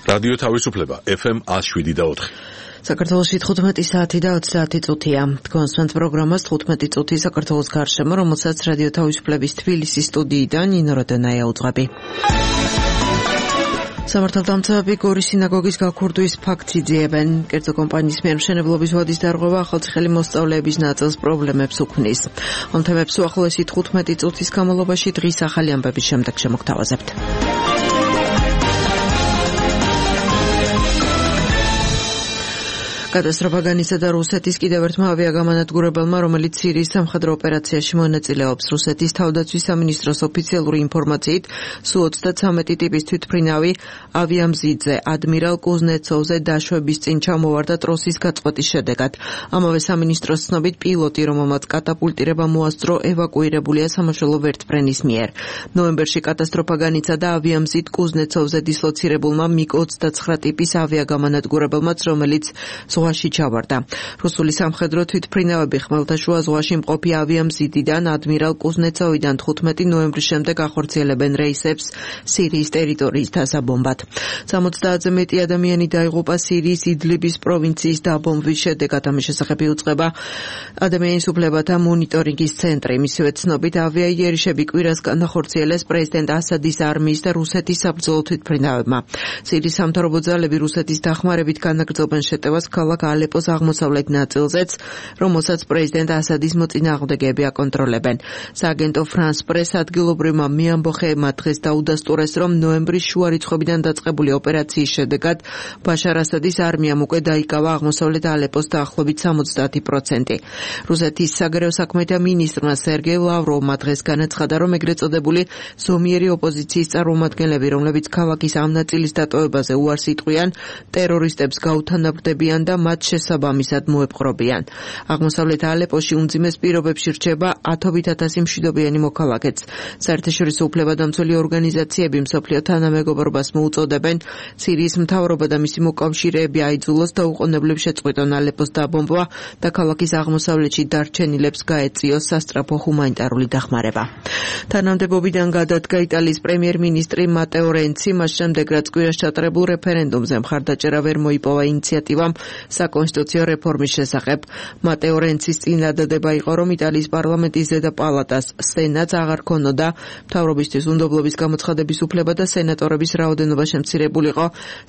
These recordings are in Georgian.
რადიო თავისუფლება FM 107.4. საქართველოში 15 საათი და 30 წუთია. თქვენს პროგრამას 15 წუთი საქართველოს გარშემო, რომელსაც რადიო თავისუფლების თბილისის სტუდიიდან ნინო როდენაია უძღვები. სამართალდამცავები გორის სინაგოგის გაქურდვის ფაქტს იძიებენ. კერძო კომპანიის მიერ მშენებლობის ვადის დარღვევა ახალციხელი მოსწავლეების ნაწილს პრობლემებს უქმნის. ამ თემებს უახლოესი 15 წუთის განმავლობაში დღის ახალი ამბების შემდეგ შემოგთავაზებთ. კატასტროფა განიცადა რუსეთის კიდევ ერთმა ავიაგამანადგურებელმა, რომელიც სირიის სამხედრო ოპერაციაში მონაწილეობს. რუსეთის თავდაცვის სამინისტროს ოფიციალური ინფორმაციით, Su-33 ტიპის თვითმფრინავი ავიამზიდზე ადმირალ კუზნეცოვზე დაშვების წინ ჩამოვარდა ტროსის გაწყვეტის შედეგად. ამავე სამინისტროს ცნობით, პილოტი, რომელმაც კატაპულტირება მოასწრო, ევაკუირებულია სამაშველო ვერტმფრენის მიერ. ნოემბერში კატასტროფა განიცადა ავიამზიდ კუზნეცოვზე დისლოცირებულმა MiG-29 ტიპის ავიაგამანადგურებელმაც, რომელიც ზღვაში ჩავარდა. რუსული სამხედრო თვითმფრინავები ხმელთაშუა ზღვაში მყოფი ავიამზიდიდან ადმირალ კუზნეცოვიდან 15 ნოემბრის შემდეგ ახორციელებენ რეისებს სირიის ტერიტორიის დასაბომბად. 60-ზე მეტი ადამიანი დაიღუპა სირიის იდლიბის პროვინციის დაბომბვის შედეგად. ამის შესახებ იუწყება ადამიანის უფლებათა მონიტორინგის ცენტრი. მისივე ცნობით, ავიაიერიშები კვირას განახორციელეს პრეზიდენტ ასადის არმიის და რუსეთის საბრძოლო თვითმფრინავებმა. სირიის სამთავრობო ძალები რუსეთის დახმარებით განაგრძობენ შეტევას ქალაქ ალეპოს აღმოსავლეთ ნაწილზეც, რომელსაც პრეზიდენტ ასადის მოწინააღმდეგეები აკონტროლებენ. სააგენტო France Press ადგილობრივმა მეამბოხეებმა დღეს დაუდასტურეს, რომ ნოემბრის შუა რიცხვებიდან დაწყებული ოპერაციის შედეგად ბაშარ ასადის არმიამ უკვე დაიკავა აღმოსავლეთ ალეპოს დაახლოებით 70%. რუსეთის საგარეო საქმეთა მინისტრმა სერგეი ლავროვმა დღეს განაცხადა, რომ ეგრეთ წოდებული ზომიერი ოპოზიციის წარმომადგენლები, რომლებიც ქალაქის ამ ნაწილის დატოვებაზე უარს იტყვიან, ტერორისტებს გაუთანაბრდებიან და მათ შესაბამისად მოეპყრობიან. აღმოსავლეთ ალეპოში უმძიმეს პირობებში რჩება 10,000 მშვიდობიანი მოქალაქეც. საერთაშორისო უფლებადამცველი ორგანიზაციები მსოფლიო თანამეგობრობას მოუწოდებენ სირიის მთავრობა და მისი მოკავშირეები აიძულოს და უყოვნებლივ შეწყვიტონ ალეპოს დაბომბვა და ქალაქის აღმოსავლეთში დარჩენილებს გაეწიოს სასწრაფო ჰუმანიტარული დახმარება. თანამდებობიდან გადადგა იტალიის პრემიერ-მინისტრი მატეო რენცი, მას შემდეგ რაც კვირას ჩატარებულ რეფერენდუმზე მხარდაჭერა ვერ მოიპოვა ინიციატივამ საკონსტიტუციო რეფორმის შესახებ. მატეო რენცის წინადადება იყო, რომ იტალიის პარლამენტის ზედა პალატას სენატს აღარ ქონოდა მთავრობისთვის უნდობლობის გამოცხადების უფლება და სენატორების რაოდენობა შემცირებულიყო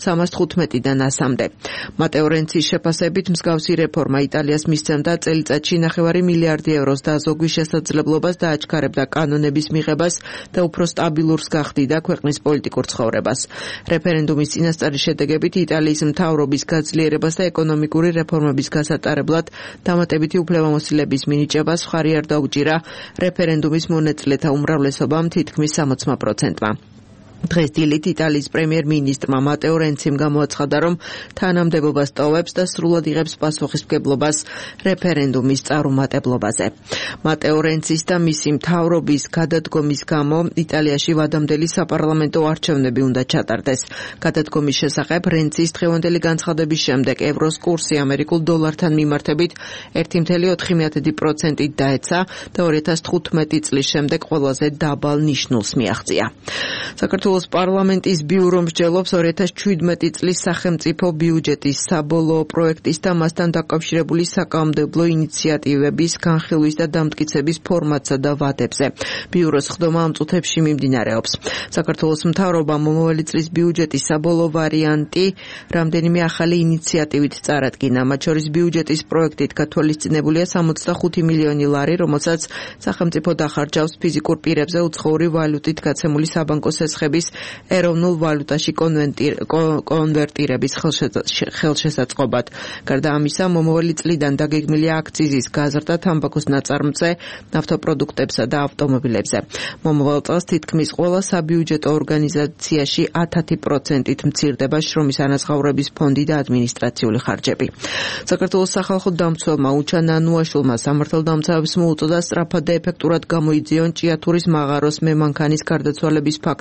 315-დან 100-მდე. მატეო რენცის შეფასებით მსგავსი რეფორმა იტალიას მისცემდა წელიწადში 9 მილიარდი ევროს და ზოგვის შესაძლებლობას და აჩქარებდა კანონების მიღებას და უფრო სტაბილურს გახდიდა ქვეყნის პოლიტიკურ ცხოვრებას. რეფერენდუმის წინასწარი შედეგებით იტალიის მთავრობის გაძლიერებას და ეკონომიკური რეფორმების გასატარებლად დამატებითი უფლებამოსილების მინიჭებას მხარი არ დაუჭირა რეფერენდუმის მონაწილეთა უმრავლესობამ, თითქმის 60%-მა. დღეს დილით იტალიის პრემიერ-მინისტრმა მატეო რენციმ გამოაცხადა, რომ თანამდებობას ტოვებს და სრულად იღებს პასუხისმგებლობას რეფერენდუმის წარუმატებლობაზე. მატეო რენცის და მისი მთავრობის გადადგომის გამო იტალიაში ვადამდელი საპარლამენტო არჩევნები უნდა ჩატარდეს. გადადგომის შესახებ რენცის დღევანდელი განცხადების შემდეგ ევროს კურსი ამერიკულ დოლართან მიმართებით 1,4% დაეცა და 2015 წლის შემდეგ ყველაზე დაბალ ნიშნულს მიაღწია. საქართველოს პარლამენტის ბიურო მსჯელობს 2017 წლის სახელმწიფო ბიუჯეტის საბოლოო პროექტის და მასთან დაკავშირებული საკანონმდებლო ინიციატივების განხილვის და დამტკიცების ფორმატსა და ვადებზე. ბიუროს ხდომა ამ წუთებში მიმდინარეობს. საქართველოს მთავრობამ მომავალი წლის ბიუჯეტის საბოლოო ვარიანტი რამდენიმე ახალი ინიციატივით წარადგინა. მათ შორის ბიუჯეტის პროექტით გათვალისწინებულია 65 მილიონი ლარი, რომელსაც სახელმწიფო დახარჯავს ფიზიკურ პირებზე უცხოური ვალუტით გაცემული საბანკო სესხების ეროვნულ ვალუტაში კონვერტირების ხელშესაწყობად. გარდა ამისა, მომავალი წლიდან დაგეგმილია აქციზის გაზრდა თამბაქოს ნაწარმზე, ნავთობპროდუქტებსა და ავტომობილებზე. მომავალ წელს თითქმის ყველა საბიუჯეტო ორგანიზაციაში 10%-ით მცირდება შრომის ანაზღაურების ფონდი და ადმინისტრაციული ხარჯები. საქართველოს სახალხო დამცველმა უჩა ნანუაშვილმა სამართალდამცავებს მოუწოდა სწრაფად და ეფექტურად გამოიძიონ ჭიათურის მაღაროს მემანქანის გარდაცვალების ფაქტი, რომელიც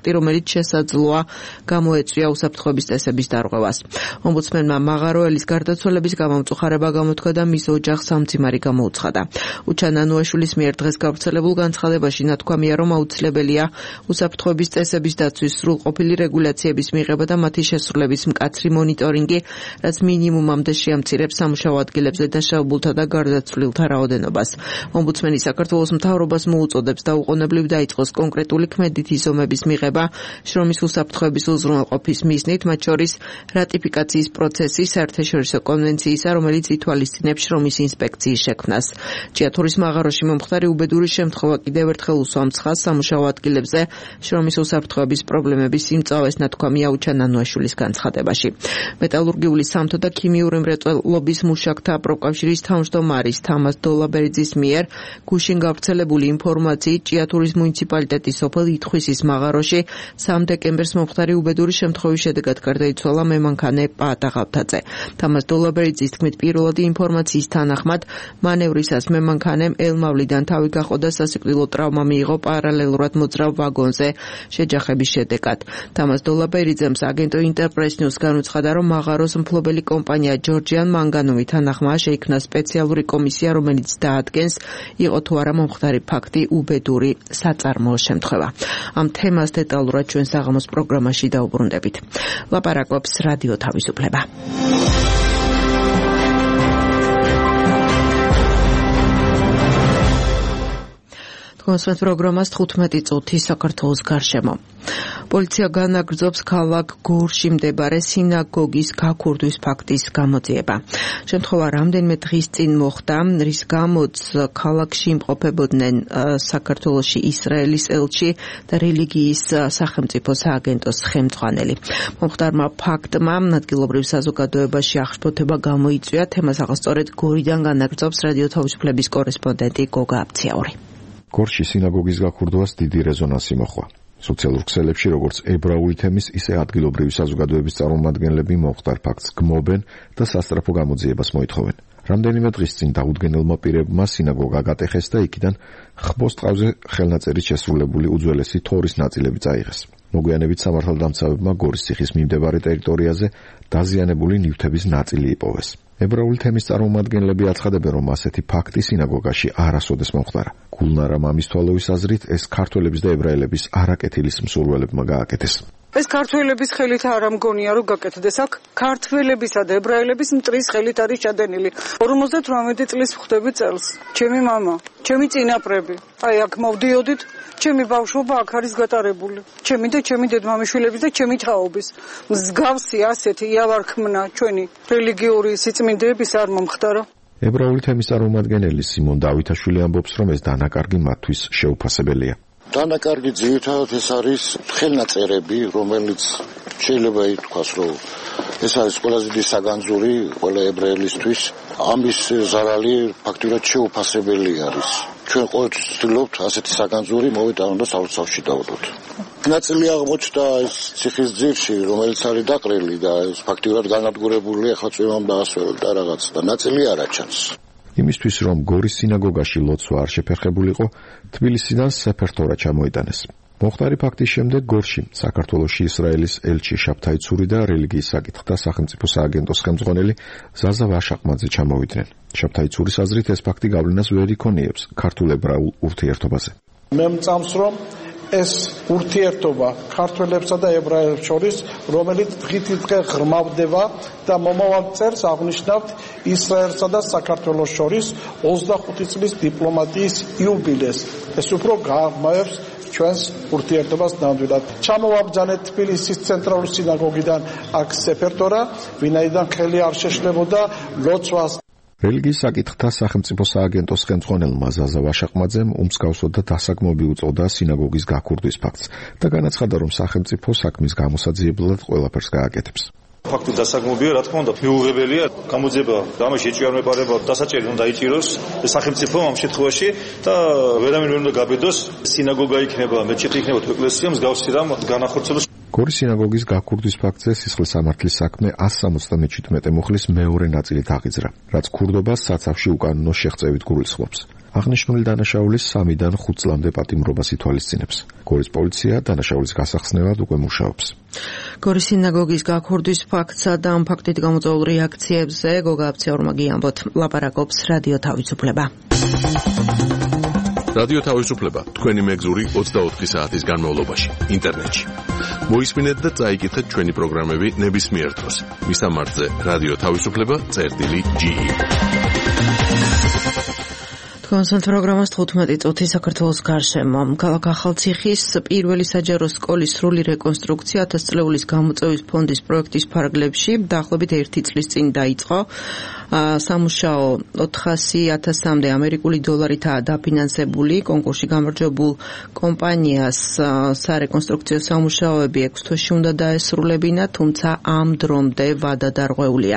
შესაძლოა გამოეწვია უსაფრთხოების წესების დარღვევას. ომბუდსმენმა მაღაროელის გარდაცვალების გამომწუხარება გამოთქვა და მის ოჯახს სამძიმარი გამოუცხადა. უჩან ანუაშვილის მიერ დღეს გავრცელებულ განცხადებაში ნათქვამია, რომ აუცილებელია უსაფრთხოების წესების დაცვის სრულყოფილი რეგულაციების მიღება და მათი შესრულების მკაცრი მონიტორინგი, რაც მინიმუმამდე შეამცირებს სამუშაო ადგილებზე დაშავებულთა და გარდაცვლილთა რაოდენობას. ომბუდსმენი საქართველოს მთავრობას მოუწოდებს დაუყოვნებლივ დაიწყოს კონკრეტული ქმედითი ზომების მიღება შრომის უსაფრთხოების უზრუნველყოფის მიზნით, მათ შორის რატიფიკაციის პროცესი საერთაშორისო კონვენციისა, რომელიც ითვალისწინებს შრომის ინსპექციის შექმნას. ჭიათურის მაღაროში მომხდარი უბედური შემთხვევა კიდევ ერთხელ უსვამს ხაზს სამუშაო ადგილებზე შრომის უსაფრთხოების პრობლემების იმწავეს ნათქვამია უჩან ანუაშვილის განცხადებაში. მეტალურგიული, სამთო და ქიმიური მრეწველობის მუშაკთა პროფკავშირის თავმჯდომარის თამაზ დოლაბერიძის მიერ გუშინ გავრცელებული ინფორმაციით ჭიათურის მუნიციპალიტეტის სოფელ ითხვისის მაღაროში 3 დეკემბერს მომხდარი უბედური შემთხვევის შედეგად გარდაიცვალა მემანქანე პაატა ღავთაძე. თამაზ დოლაბერიძის თქმით, პირველადი ინფორმაციის თანახმად მანევრისას მემანქანემ ელმავლიდან თავი გაყო და სასიკვდილო ტრავმა მიიღო პარალელურად მოძრავ ვაგონზე შეჯახების შედეგად. თამაზ დოლაბერიძემ აგენტო ინტერპრეს ნიუს განუცხადა, რომ მაღაროს მფლობელი კომპანია ჯორჯიან მანგანუმი თანახმაა შეიქმნა სპეციალური კომისია, რომელიც დაადგენს, იყო თუ არა მომხდარი ფაქტი უბედური საწარმოო შემთხვევა. ამ თემას დეტალურად ჩვენ საღამოს პროგრამაში დაუბრუნდებით. ლაპარაკობს რადიო თავისუფლება. თქვენს პროგრამას 15 წუთი საქართველოს გარშემო. პოლიცია განაგრძობს ქალაქ გორში მდებარე სინაგოგის გაქურდვის ფაქტის გამოძიება. შემთხვევა რამდენიმე დღის წინ მოხდა, რის გამოც ქალაქში იმყოფებოდნენ საქართველოში ისრაელის ელჩი და რელიგიის სახელმწიფო სააგენტოს ხელმძღვანელი. მომხდარმა ფაქტმა ადგილობრივ საზოგადოებაში აღშფოთება გამოიწვია. თემას აღსწორედ გორიდან განაგრძობს რადიო თავისუფლების კორესპონდენტი გოგა აბციაური. გორში სინაგოგის გაქურდვას დიდი რეზონანსი მოჰყვა. სოციალურ ქსელებში როგორც ებრაული თემის, ისე ადგილობრივი საზოგადოების წარმომადგენლები მომხდარ ფაქტს გმობენ და სასწრაფო გამოძიებას მოითხოვენ. რამდენიმე დღის წინ დაუდგენელმა პირებმა სინაგოგა გატეხეს და იქიდან ხბოს ტყავზე ხელნაწერით შესრულებული უძველესი თორის ნაწილები წაიღეს. მოგვიანებით სამართალდამცავებმა გორის ციხის მიმდებარე ტერიტორიაზე დაზიანებული ნივთების ნაწილი იპოვეს. ებრაული თემის წარმომადგენლები აცხადებენ, რომ ასეთი ფაქტი სინაგოგაში არასოდეს მომხდარა. გულნარა მამისთვალოვის აზრით, ეს ქართველების და ებრაელების არაკეთილის მსურველებმა გააკეთეს. ეს ქართველების ხელით არ ამგონია რომ გაკეთდეს. აქ ქართველებისა და ებრაელების მტრის ხელით არის ჩადენილი. 58 წლის ვხვდები წელს. ჩემი мама, ჩემი წინაპრები. აი აქ მოვდიოდით, ჩემი ბავშვობა აქ არის გატარებული. ჩემი და ჩემი დედმამიშვილების და ჩემი თაობის. მსგავსი ასეთი იავარქმნა ჩვენი რელიგიური სიწმინდეების არ მომხდარა. ებრაული თემის წარმომადგენელი სიმონ დავითაშვილი ამბობს, რომ ეს დანაკარგი მათთვის შეუფასებელია. დანაკარგი ძირითადად ეს არის ხელნაწერები, რომელიც შეიძლება ითქვას, რომ ეს არის ყველაზე დიდი საგანძური ყველა ებრაელისთვის. ამის ზარალი ფაქტურად შეუფასებელი არის. ჩვენ ყოველთვის ვცდილობთ ასეთი საგანძური მოვიტანოთ და სალოცავში დავდოთ. ნაწილი აღმოჩნდა ეს ციხის ძირში, რომელიც არის დაყრილი და ეს ფაქტურად განადგურებული, ახლა წვიმამ დაასვენებთ და რაღაც და ნაწილი არ აჩანს. იმისთვის, რომ გორის სინაგოგაში ლოცვა არ შეფერხებულიყო, თბილისიდან სეფერთორა ჩამოიტანეს. მომხდარი ფაქტის შემდეგ გორში საქართველოში ისრაელის ელჩი შაბთაი ცური და რელიგიის საკითხთა სახელმწიფო სააგენტოს ხელმძღვანელი ზაზა ვაშაყმაძე ჩამოვიდნენ. შაბთაი ცურის აზრით ეს ფაქტი გავლენას ვერ იქონიებს ქართულ-ებრაულ ურთიერთობაზე. მე მწამს, რომ ეს ურთიერთობა ქართველებსა და ებრაელებს შორის, რომელიც დღითიდღე ღრმავდება და მომავალ წელს აღნიშნავთ ისრაელსა და საქართველოს შორის 25 წლის დიპლომატიის იუბილეს. ეს უფრო გააღრმავებს ჩვენს ურთიერთობას ნამდვილად. ჩამოვაბრძანეთ თბილისის ცენტრალური სინაგოგიდან აქ სეფერთორა, ვინაიდან ხელი არ შეშლებოდა ლოცვას. რელიგიის საკითხთა სახელმწიფო სააგენტოს ხელმძღვანელმა ზაზა ვაშაყმაძემ უმსგავსოდ და დასაგმობი უწოდა სინაგოგის გაქურდვის ფაქტს და განაცხადა, რომ სახელმწიფო საქმის გამოსაძიებლად ყველაფერს გააკეთებს. ფაქტი დასაგმობია, რა თქმა უნდა, მიუღებელია. გამოძიება ამაში ეჭვიანება დასაჭერი უნდა იჭიროს სახელმწიფო ამ შემთხვევაში და ვერავინ ვერ უნდა გაბედოს. სინაგოგა იქნება, მეჩეთი იქნება, ეკლესია მსგავსი რამ განახორციელოს. გორის სინაგოგის გაქურდვის ფაქტზე სისხლის სამართლის საქმე 177 მუხლის მეორე ნაწილი დაღიძრა, რაც ქურდობას საცავში უკანონო შეღწევით გულისხმობს. აღნიშნული დანაშაულის 3-დან 5 წლამდე პატიმრობას ითვალისწინებს. გორის პოლიცია დანაშაულის გასახსნელად უკვე მუშაობს. გორის სინაგოგის გაქურდის ფაქტსა და ამ ფაქტით გამოწვეულ რეაქციებზე გოგა აბცეურმაგი ამბობთ. ლაპარაკობს რადიო თავისუფლება. რადიო თავისუფლება თქვენი მეგზური 24 საათის განმავლობაში ინტერნეტში. მოისმინეთ და წაიკითხეთ ჩვენი პროგრამები ნებისმიერ დროს. მისამართზე რადიო თავისუფლება.ge. კონსულტ პროგრამას 15 წუთი საქართველოს გარშემო. ქალაქ ახალციხის პირველი საჯარო სკოლის სრული რეკონსტრუქცია 1000 წლეულის გამოწვევის ფონდის პროექტის ფარგლებში დაახლოებით 1 წლის წინ დაიწყო. სამუშაო 400,000-მდე ამერიკული დოლარითაა დაფინანსებული. კონკურსში გამარჯვებულ კომპანიას სარეკონსტრუქციო სამუშაოები 6 თვეში უნდა დაესრულებინა, თუმცა ამ დრომდე ვადა დარღვეულია.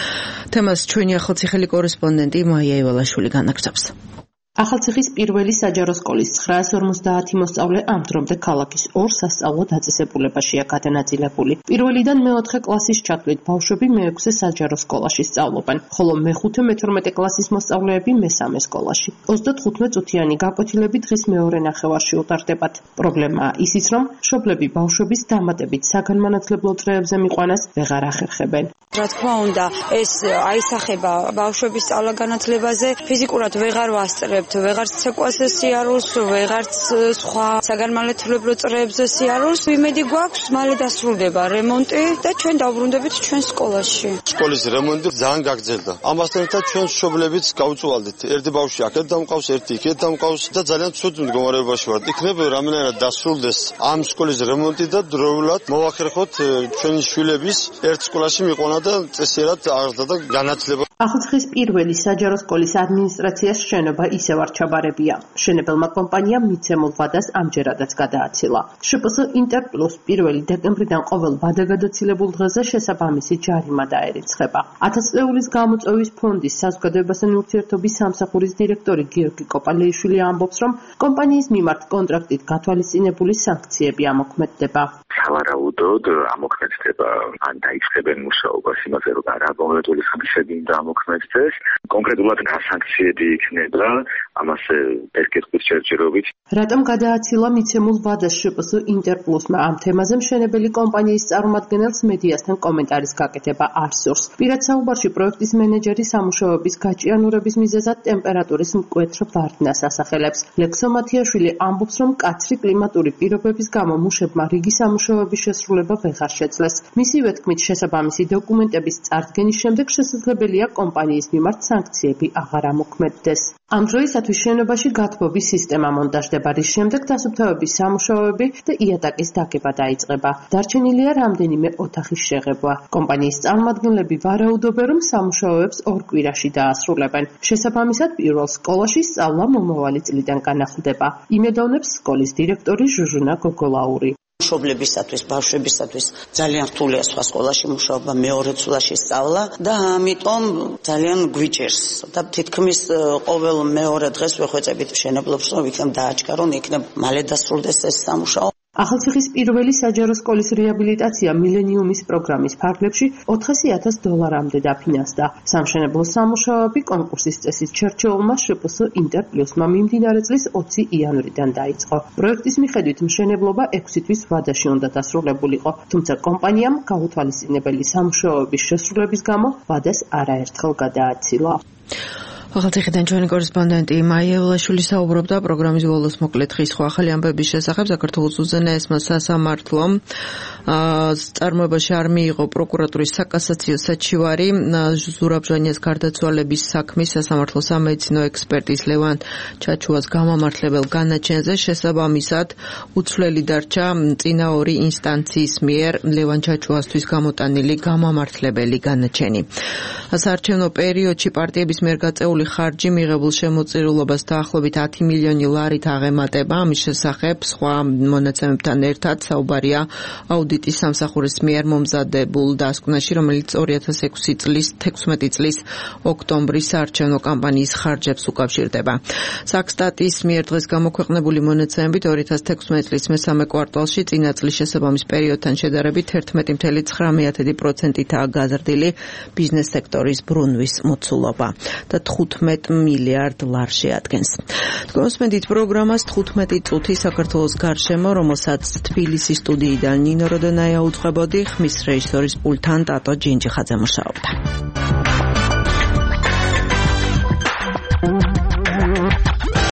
თემას ჩვენი ახალციხელი კორესპონდენტი მაია ივალაშვილი განაგრძობს. ახალციხის პირველი საჯარო სკოლის 950 მოსწავლე ამ დრომდე ქალაქის 2 სასწავლო დაწესებულებაშია გადანაწილებული. პირველიდან მე-4 კლასის ჩათვლით ბავშვები მე-6 საჯარო სკოლაში სწავლობენ, ხოლო მე-5 მე-12 კლასის მოსწავლეები მე-3 სკოლაში. 35 წუთიანი გაკვეთილები დღის მეორე ნახევარში უტარდებათ. პრობლემაა ისიც, რომ მშობლები ბავშვების დამატებით საგანმანათლებლო წრეებზე მიყვანას ვეღარ ახერხებენ. რა თქმა უნდა, ეს აისახება ბავშვების სწავლა-განათლებაზე, ფიზიკურად ვეღარ ვასწრებ, ვეღარც ცეკვაზე სიარულს, ვეღარც სხვა საგანმანათლებლო წრეებზე სიარულს. იმედი გვაქვს, მალე დასრულდება რემონტი და ჩვენ დავბრუნდებით ჩვენ სკოლაში. სკოლის რემონტი ძალიან გაგრძელდა. ამასთან ერთად ჩვენ მშობლებიც გავუწვალდით. ერთი ბავშვი აქეთ დამყავს, ერთი იქეთ დამყავს და ძალიან ცუდ მდგომარეობაში ვართ. იქნებ რამენერად დასრულდეს ამ სკოლის რემონტი და დროულად მოვახერხოთ ჩვენი შვილების ერთ სკოლაში მიყვანა და წესიერად აღზრდა და განათლება. ახალციხის პირველი საჯარო სკოლის ადმინისტრაციას შენობა ისევ არ ჩაბარებია. მშენებელმა კომპანიამ მიცემულ ვადას ამჯერადაც გადააცილა. შპს ინტერპლუს 1 დეკემბრიდან ყოველ ვადაგადაცილებულ დღეზე შესაბამისი ჯარიმა დაერიცხება. 1000 წლეულის გამოწვევის ფონდის საზოგადოებასთან ურთიერთობის სამსახურის დირექტორი გიორგი კოპალეიშვილი ამბობს, რომ კომპანიის მიმართ კონტრაქტით გათვალისწინებული სანქციები ამოქმედდება. სავარაუდოდ ამოქმედდება ან დაიწყებენ მუშაობას იმაზე, რომ არაბოლედული სამშობლოები უნდა ამოქმედდეს. კონკრეტულად გასანქციები იქნება, ამას პერკეტკვის ჯერჯერობით. რატომ გადააცილა მიცემულ ვადას შპს ინტერპლუსმა ამ თემაზე მშენებელი კომპანიის წარმომადგენელს მედიასთან კომენტარის გაკეთება არ სურს. პირად საუბარში პროექტის მენეჯერი სამუშაოების გაჭიანურების მიზეზად ტემპერატურის მკვეთრ ვარდნას ასახელებს. ლექსო მათიაშვილი ამბობს, რომ მკაცრი კლიმატური პირობების გამო მუშებმა რიგი სამუშაოების შესრულება ვეღარ შეძლეს. მისივე თქმით, შესაბამისი დოკუმენტების წარდგენის შემდეგ შესაძლებელია კომპანიის მიმართ სანქციები აღარ ამოქმედდეს. ამ დროისათვის შენობაში გათბობის სისტემა მონტაჟდება, რის შემდეგ დასუფთავების სამუშაოები და იატაკის დაგება დაიწყება. დარჩენილია რამდენიმე ოთახის შეღებვა. კომპანიის წარმომადგენლები ვარაუდობენ, რომ სამუშაოებს 2 კვირაში დაასრულებენ. შესაბამისად, პირველ სკოლაში სწავლა მომავალი წლიდან განახლდება. იმედოვნებს სკოლის დირექტორი ჟუჟუნა გოგოლაური. მშობლებისათვის, ბავშვებისათვის ძალიან რთულია სხვა სკოლაში მუშაობა, მეორე ცვლაში სწავლა და ამიტომ ძალიან გვიჭერს და თითქმის ყოველ მეორე დღეს ვეხვეწებით მშენებლობს, რომ იქნებ დააჩქარონ, იქნებ მალე დასრულდეს ეს სამუშაო. ახალციხის პირველი საჯარო სკოლის რეაბილიტაცია მილენიუმის პროგრამის ფარგლებში $400,000-მდე დაფინანსდა. სამშენებლო სამუშაოები კონკურსის წესით შერჩეულმა შპს ინტერპლუსმა მიმდინარე წლის 20 იანვრიდან დაიწყო. პროექტის მიხედვით მშენებლობა 6 თვის ვადაში უნდა დასრულებულიყო, თუმცა კომპანიამ გაუთვალისწინებელი სამუშაოების შესრულების გამო ვადას არაერთხელ გადააცილა. ახალციხიდან ჩვენი კორესპონდენტი მაია ივალაშვილი საუბრობდა პროგრამის ბოლოს მოკლედ ხის სხვა ახალი ამბების შესახებ. საქართველოს უზენაესმა სასამართლომ წარმოებაში არ მიიღო პროკურატურის საკასაციო საჩივარი ზურაბ ჟანიას გარდაცვალების საქმის სასამართლო სამედიცინო ექსპერტის ლევან ჩაჩუას გამამართლებელ განაჩენზე. შესაბამისად უცვლელი დარჩა წინა 2 ინსტანციის მიერ ლევან ჩაჩუასთვის გამოტანილი გამამართლებელი განაჩენი. საარჩევნო პერიოდში პარტიების მიერ გაწეული ხარჯი მიღებულ შემოწირულობას დაახლოებით 10 მილიონი ლარით აღემატება. ამის შესახებ სხვა მონაცემებთან ერთად საუბარია აუდიტის სამსახურის მიერ მომზადებულ დასკვნაში, რომელიც 2006 წლის 16 წლის ოქტომბრის საარჩევნო კამპანიის ხარჯებს უკავშირდება. საქსტატის მიერ დღეს გამოქვეყნებული მონაცემებით 2016 წლის მესამე კვარტალში წინა წლის შესაბამის პერიოდთან შედარებით 11.9%-ითაა გაზრდილი ბიზნეს სექტორის ბრუნვის მოცულობა და 5 $15 მილიარდ შეადგენს. Თქვენსმენდით პროგრამას 15 წუთი საქართველოს გარშემო, რომელსაც თბილისის სტუდიიდან ნინო როდონაია უძღვებოდი, ხმის რეჟისორის პულტთან ტატო ჯინჯიხაძე მუშაობდა.